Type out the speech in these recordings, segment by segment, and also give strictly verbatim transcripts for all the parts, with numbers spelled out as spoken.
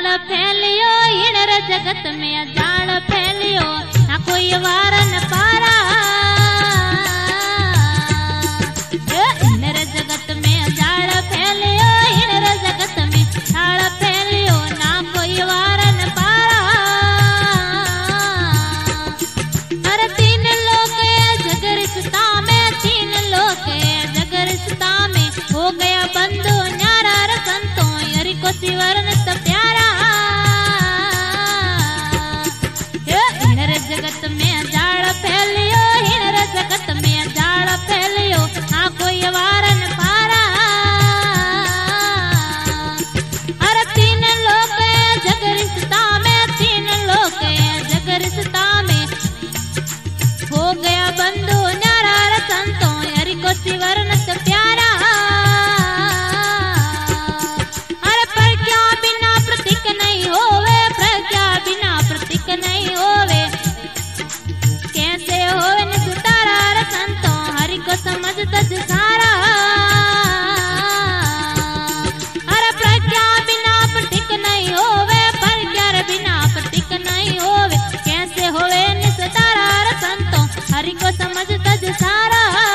जाल फैलियो इनर जगत में जाल फैलियो ना कोई वार न पारा इनर जगत में जाल फैलियो इनर जगत में जाल फैलियो ना कोई वार न पारा हर तीन लोग जगरिश्ता में तीन लोग जगरिश्ता में हो गया बंधु न्यारा संतों हरि को सिवरन तो प्यारा इनर जगत में जाल फैलियो इनर जगत में जाल फैलियो ना कोई वारन पारा हर तीन लोग जगरिश्ता में तीन लोग जगरिश्ता में हो गया बंधु न्यारा संतों हरि को सिवरन तो प्यारा हर प्रज्ञा बिना प्रतीक नहीं होवे प्रज्ञा बिना प्रतीक नहीं होवे कैसे होवे निस्तारा संतों हरि को समझ तज सारा हर प्रज्ञा बिना प्रतीक नहीं होवे प्रज्ञा बिना प्रतीक नहीं होवे कैसे होवे निस्तारा संतों हरि को समझ तज सारा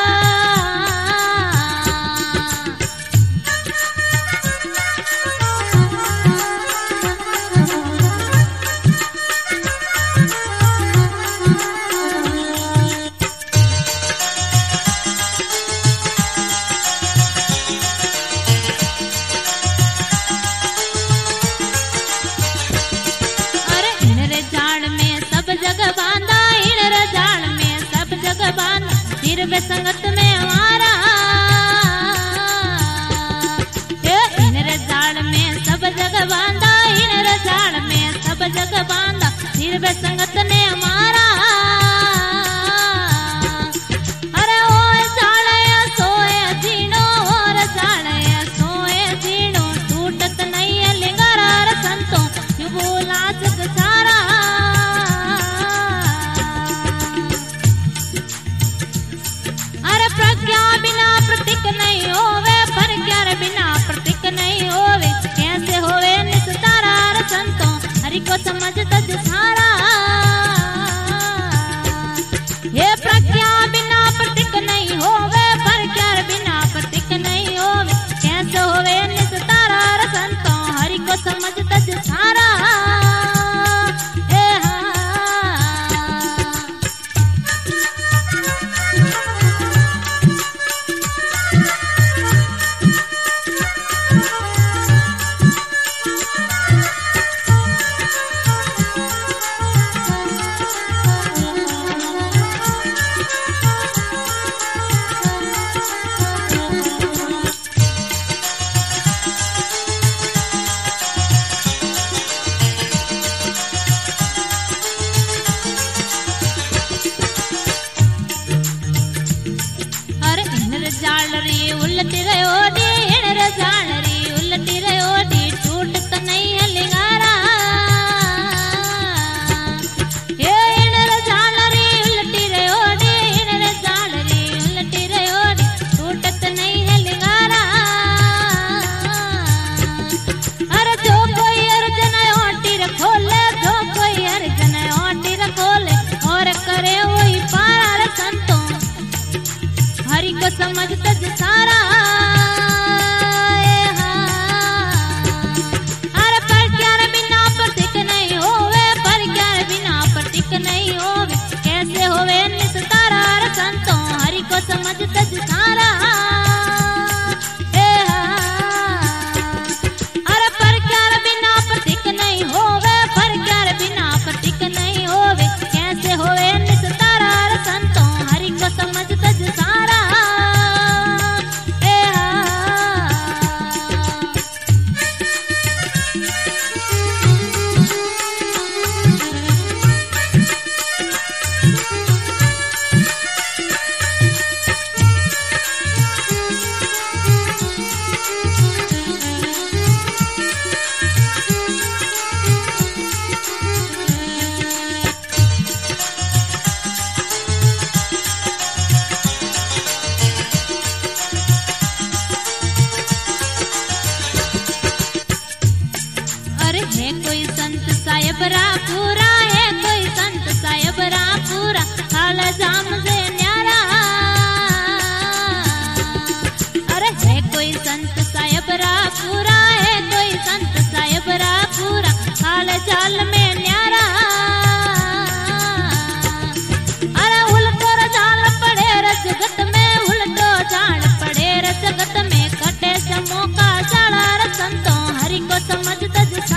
संगत में हमारा इनर जाल में सब जग बांधा इनर जाल में सब जग बांधा निर्भय संगत ने हमारा अरे ओ जाले सोए जीनो और जाले सोए जीनो टूटत नहीं है लिंगारा संतों यू बोला जग सारा प्रज्ञा बिना प्रतीक नहीं होवे प्रज्ञा बिना प्रतीक नहीं होवे कैसे होवे निस्तारा संतों हरि को समझ तज सारा ये प्रज्ञा बिना प्रतीक नहीं होवे प्रज्ञा बिना प्रतीक नहीं होवे कैसे होवे निस्तारा संतों हरि को समझ तज सारा जाल री उल्टी रहो दी इनर जाल री उल्टी रहो दी टूटत नहीं है लिंगारा ये इनर जाल री उल्टी रहो दी इनर जाल री उल्टी रहो दी टूटत नहीं है लिंगारा अरे जो कोई अर्जन ओटी खोले जो कोई अर्जन ओटी खोले और करे वही पारा संतों हरि को समझ तज सारा हर प्रज्ञा बिना प्रतीक नहीं होवे प्रज्ञा बिना प्रतीक नहीं होवे कैसे होवे निस्तारा संतों हरि को समझ तज सारा हर प्रज्ञा बिना प्रतीक नहीं होवे प्रज्ञा बिना प्रतीक नहीं होवे कैसे होवे निस्तारा संतों हरि को समझ तज सारा अरे है कोई संत साहेब रापूरा, है कोई संत साहेब रापूरा, हाल जाम से न्यारा। अरे है कोई संत साहेब रापूरा, है कोई संत साहेब रापूरा, हाल चाल में न्यारा। अरे उल्टो जाल पड़े रे जगत में, उल्टो जाल पड़े रे जगत में, कटे समों का साड़ा रे संतों हरि को समझ तज